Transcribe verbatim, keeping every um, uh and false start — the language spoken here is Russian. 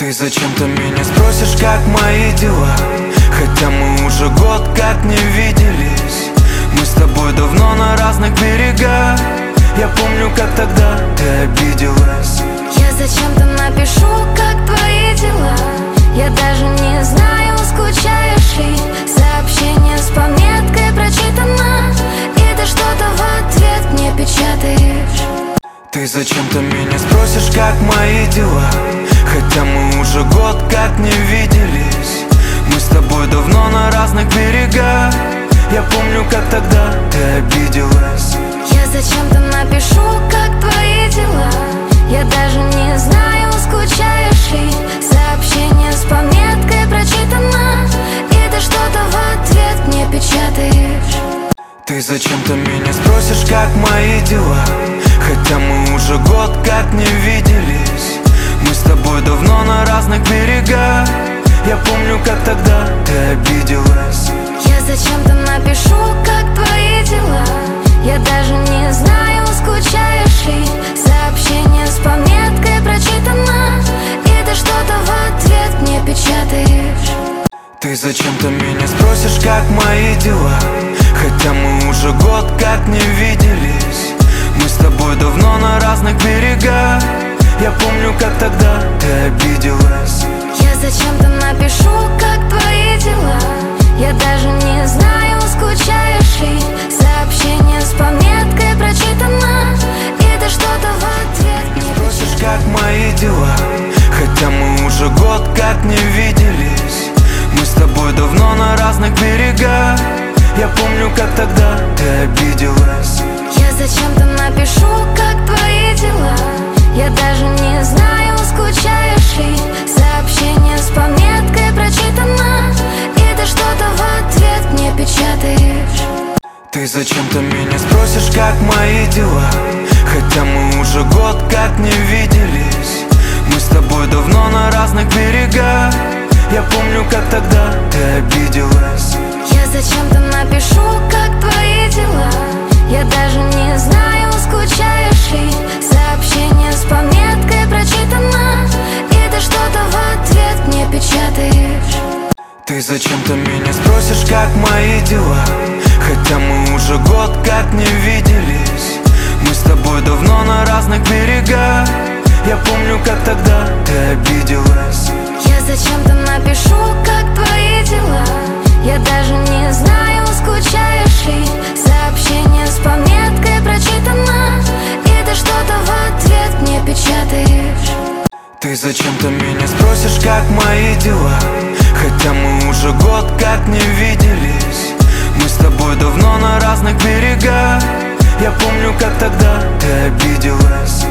Ты зачем-то меня спросишь, как мои дела, хотя мы уже год как не виделись. Мы с тобой давно на разных берегах. Я помню, как тогда ты обиделась. Я зачем-то напишу, как твои дела. Я даже не знаю, скучаешь ли. Сообщение с пометкой прочитано, и ты что-то в ответ мне печатаешь. Ты зачем-то меня спросишь, как мои дела, хотя мы уже год как не виделись. Мы с тобой давно на разных берегах. Я помню, как тогда ты обиделась. Я зачем-то напишу, как твои дела. Я даже не знаю, скучаешь ли. Сообщение с пометкой прочитано, и ты что-то в ответ мне печатаешь. Ты зачем-то меня спросишь, как мои дела, хотя мы уже год как не виделись. Мы с тобой давно на разных берегах. Я помню, как тогда ты обиделась. Я зачем-то напишу, как твои дела. Я даже не знаю, скучаешь ли. Сообщение с пометкой прочитано, и ты что-то в ответ мне печатаешь. Ты зачем-то меня спросишь, как мои дела, хотя мы уже год как не виделись. Мы с тобой давно на разных берегах. Я помню, как тогда ты обиделась. Я зачем-то напишу, как твои дела. Я даже не знаю, скучаешь ли. Сообщение с пометкой прочитано, и ты что-то в ответ мне спросишь, как мои дела, хотя мы уже год как не виделись. Мы с тобой давно на разных берегах. Я помню, как тогда ты обиделась. Я зачем-то напишу, как твои дела. Я даже не знаю, скучаешь ли. Сообщение с пометкой прочитано, и ты что-то в ответ мне печатаешь. Ты зачем-то меня спросишь, как мои дела, хотя мы уже год как не виделись. Мы с тобой давно на разных берегах. Я помню, как тогда ты обиделась. Я зачем-то напишу, как твои дела. Я даже не знаю, скучаешь ли. Сообщение с пометкой прочитано, и ты что-то в ответ мне печатаешь. Ты зачем-то меня спросишь, как мои дела, хотя мы уже год как не виделись. Мы с тобой давно на разных берегах. Я помню, как тогда ты обиделась. Я зачем-то напишу, как твои дела. Я даже не знаю, скучаешь ли. Сообщение с пометкой прочитано, и ты что-то в ответ мне печатаешь. Ты зачем-то меня спросишь, как мои дела, хотя мы уже год как не виделись. Мы с тобой давно на разных берегах. Я помню, как тогда ты обиделась.